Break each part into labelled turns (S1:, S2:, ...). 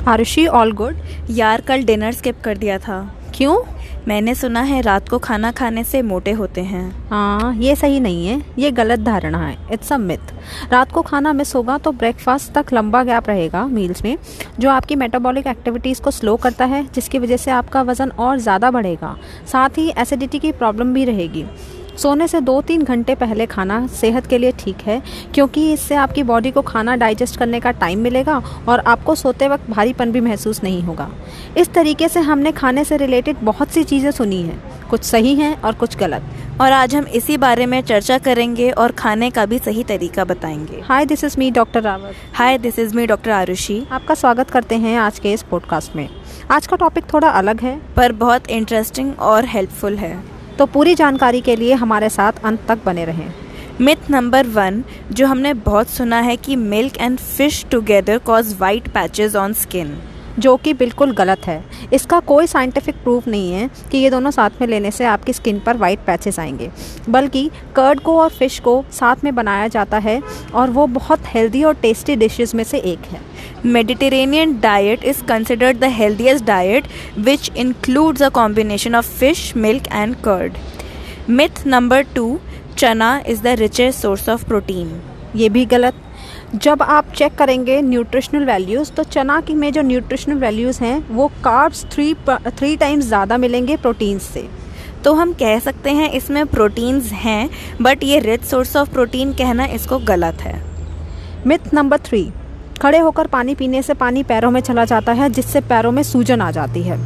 S1: Arushi, all good?
S2: यार कल dinner skip कर दिया था।
S1: क्यों?
S2: मैंने सुना है रात को खाना खाने से मोटे होते हैं।
S1: हाँ, ये सही नहीं है, ये गलत धारणा है। It's a myth. रात को खाना मिस होगा तो ब्रेकफास्ट तक लंबा गैप रहेगा मील्स में, जो आपकी मेटाबॉलिक एक्टिविटीज़ को स्लो करता है, जिसकी वजह से आपका वज़न और ज़्यादा बढ़ेगा। साथ ही एसिडिटी की प्रॉब्लम भी रहेगी। सोने से 2-3 घंटे पहले खाना सेहत के लिए ठीक है, क्योंकि इससे आपकी बॉडी को खाना डाइजेस्ट करने का टाइम मिलेगा और आपको सोते वक्त भारीपन भी महसूस नहीं होगा। इस तरीके से हमने खाने से रिलेटेड बहुत सी चीज़ें सुनी हैं, कुछ सही हैं और कुछ गलत,
S2: और आज हम इसी बारे में चर्चा करेंगे और खाने का भी सही तरीका बताएंगे।
S1: Hi, this is me doctor Rawat.
S2: Hi, this is me doctor Arushi.
S1: आपका स्वागत करते हैं आज के इस पॉडकास्ट में। आज का टॉपिक थोड़ा अलग है
S2: पर बहुत इंटरेस्टिंग और हेल्पफुल है,
S1: तो पूरी जानकारी के लिए हमारे साथ अंत तक बने रहें।
S2: मिथ नंबर 1 जो हमने बहुत सुना है कि milk and fish together cause white patches on skin,
S1: जो कि बिल्कुल गलत है। इसका कोई साइंटिफिक प्रूफ नहीं है कि ये दोनों साथ में लेने से आपकी स्किन पर वाइट पैचेस आएंगे, बल्कि कर्ड को और फिश को साथ में बनाया जाता है और वो बहुत हेल्दी और टेस्टी डिशेस में से एक है।
S2: Mediterranean diet is considered the healthiest diet, which includes a combination of fish, milk and curd. Myth number 2 चना is the richest source of protein.
S1: ये भी गलत। जब आप चेक करेंगे न्यूट्रिशनल वैल्यूज़, तो चना की में जो न्यूट्रिशनल वैल्यूज़ हैं वो कार्ब्स 3 टाइम्स ज़्यादा मिलेंगे प्रोटीन्स से।
S2: तो हम कह सकते हैं इसमें प्रोटीन्स हैं, बट ये रिच सोर्स ऑफ प्रोटीन कहना इसको गलत है।
S1: मिथ नंबर 3 खड़े होकर पानी पीने से पानी पैरों में चला जाता है, जिससे पैरों में सूजन आ जाती है।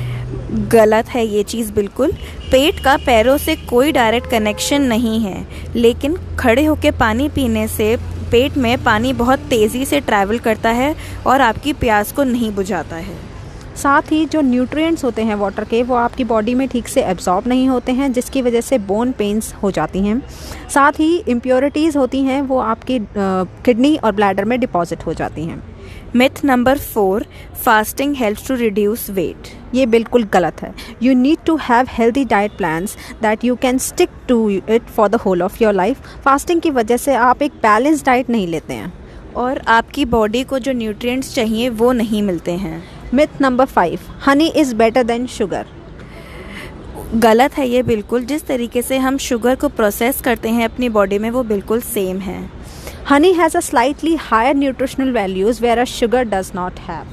S2: गलत है ये चीज़ बिल्कुल। पेट का पैरों से कोई डायरेक्ट कनेक्शन नहीं है, लेकिन खड़े होकर पानी पीने से पेट में पानी बहुत तेज़ी से ट्रैवल करता है और आपकी प्यास को नहीं बुझाता है।
S1: साथ ही जो न्यूट्रिएंट्स होते हैं वाटर के, वो आपकी बॉडी में ठीक से एब्जॉर्ब नहीं होते हैं, जिसकी वजह से बोन पेन्स हो जाती हैं। साथ ही इम्प्योरिटीज़ होती हैं, वो आपकी किडनी और ब्लैडर में डिपॉजिट हो जाती हैं।
S2: Myth number 4 fasting helps to reduce weight.
S1: ये बिल्कुल गलत है। You need to have healthy diet plans that you can stick to it for the whole of your life. Fasting की वजह से आप एक बैलेंस डाइट नहीं लेते हैं
S2: और आपकी बॉडी को जो न्यूट्रिएंट्स चाहिए वो नहीं मिलते हैं।
S1: Myth number 5 honey is better than sugar.
S2: गलत है ये बिल्कुल। जिस तरीके से हम शुगर को प्रोसेस करते हैं अपनी बॉडी में, वो बिल्कुल सेम है।
S1: Honey has a slightly higher nutritional values where sugar does not have.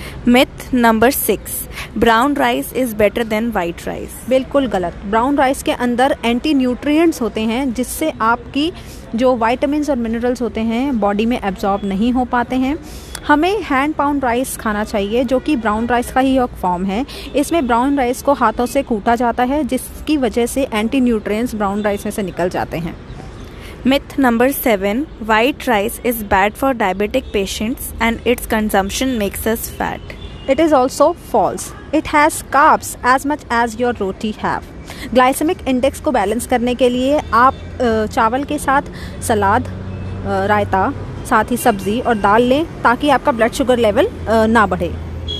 S2: Myth number 6 brown rice is better than white rice.
S1: बिल्कुल गलत। ब्राउन राइस के अंदर एंटी न्यूट्रिएंट्स होते हैं, जिससे आपकी जो वाइटामिन्स और मिनरल्स होते हैं बॉडी में एब्जॉर्ब नहीं हो पाते हैं। हमें हैंड पाउंड राइस खाना चाहिए, जो कि ब्राउन राइस का ही एक फॉर्म है। इसमें ब्राउन राइस को हाथों से कूटा जाता है, जिसकी वजह से एंटी न्यूट्रिएंट्स ब्राउन राइस में से निकल जाते हैं।
S2: Myth number 7 white rice is bad for diabetic patients and its consumption makes us fat.
S1: It is also false. It has carbs as much as your roti have. Glycemic index को balance करने के लिए आप चावल के साथ सलाद, रायता, साथ ही सब्जी और दाल लें, ताकि आपका ब्लड शुगर लेवल ना बढ़े।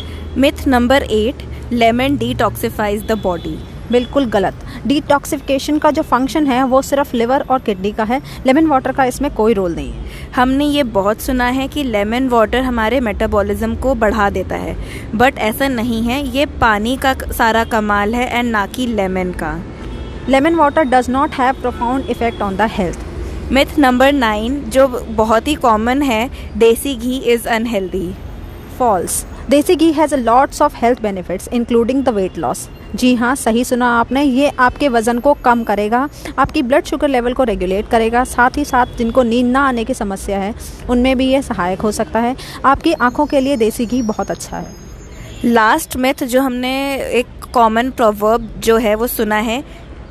S2: Myth number 8 lemon detoxifies the body.
S1: बिल्कुल गलत। डिटॉक्सिफिकेशन का जो फंक्शन है वो सिर्फ लिवर और किडनी का है। लेमन वाटर का इसमें कोई रोल नहीं है।
S2: हमने ये बहुत सुना है कि लेमन वाटर हमारे मेटाबॉलिज्म को बढ़ा देता है, बट ऐसा नहीं है। ये पानी का सारा कमाल है एंड ना कि लेमन का।
S1: Lemon water does not have profound effect on the health.
S2: Myth number 9 जो बहुत ही कॉमन है, देसी घी is unhealthy.
S1: False. Desi ghee has a lots of health benefits including the weight loss. जी हाँ, सही सुना आपने। ये आपके वज़न को कम करेगा, आपकी ब्लड शुगर लेवल को रेगुलेट करेगा। साथ ही साथ जिनको नींद ना आने की समस्या है, उनमें भी ये सहायक हो सकता है। आपकी आंखों के लिए देसी घी बहुत अच्छा है।
S2: लास्ट मिथ जो हमने एक कॉमन प्रोवर्ब जो है वो सुना है,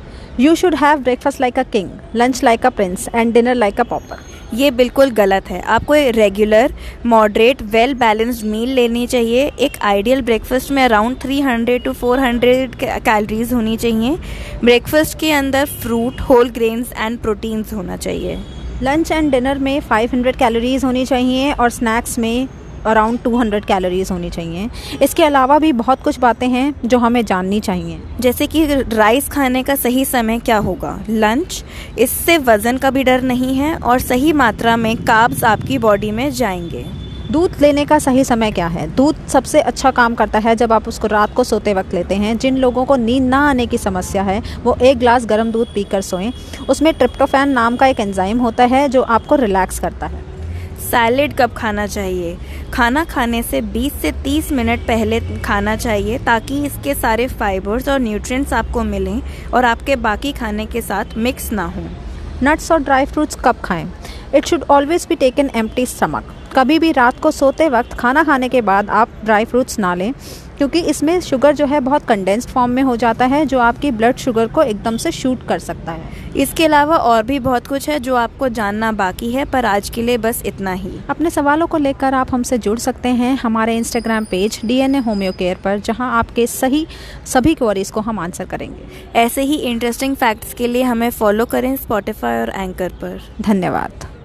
S1: you should have breakfast like a king, lunch like a prince and dinner like a pauper.
S2: ये बिल्कुल गलत है। आपको regular, moderate, well balanced meal लेनी चाहिए। एक आइडियल ब्रेकफास्ट में अराउंड 300 to 400 कैलोरीज होनी चाहिए। ब्रेकफास्ट के अंदर fruit, whole grains and proteins होना चाहिए।
S1: लंच एंड डिनर में 500 कैलोरीज होनी चाहिए और स्नैक्स में अराउंड 200 कैलोरीज होनी चाहिए। इसके अलावा भी बहुत कुछ बातें हैं जो हमें जाननी चाहिए,
S2: जैसे कि राइस खाने का सही समय क्या होगा, लंच, इससे वज़न का भी डर नहीं है और सही मात्रा में कार्ब्स आपकी बॉडी में जाएंगे।
S1: दूध लेने का सही समय क्या है? दूध सबसे अच्छा काम करता है जब आप उसको रात को सोते वक्त लेते हैं। जिन लोगों को नींद ना आने की समस्या है वो 1 ग्लास गर्म दूध पीकर सोएं। उसमें ट्रिप्टोफैन नाम का एक एंजाइम होता है जो आपको रिलैक्स करता है।
S2: सैलेड कब खाना चाहिए? खाना खाने से 20 से 30 मिनट पहले खाना चाहिए ताकि इसके सारे फाइबर्स और न्यूट्रिएंट्स आपको मिलें और आपके बाकी खाने के साथ मिक्स ना हों।
S1: नट्स और ड्राई फ्रूट्स कब खाएं? It should always be taken empty stomach. कभी भी रात को सोते वक्त खाना खाने के बाद आप ड्राई फ्रूट्स ना लें, क्योंकि इसमें शुगर जो है बहुत कंडेंस्ड फॉर्म में हो जाता है जो आपकी ब्लड शुगर को एकदम से शूट कर सकता है।
S2: इसके अलावा और भी बहुत कुछ है जो आपको जानना बाकी है, पर आज के लिए बस इतना ही।
S1: अपने सवालों को लेकर आप हमसे जुड़ सकते हैं हमारे Instagram page DNA Homeo care पर, जहां आपके सभी क्वेरीज को हम आंसर करेंगे।
S2: ऐसे ही इंटरेस्टिंग फैक्ट्स के लिए हमें फॉलो करें स्पॉटिफाई और एंकर पर।
S1: धन्यवाद।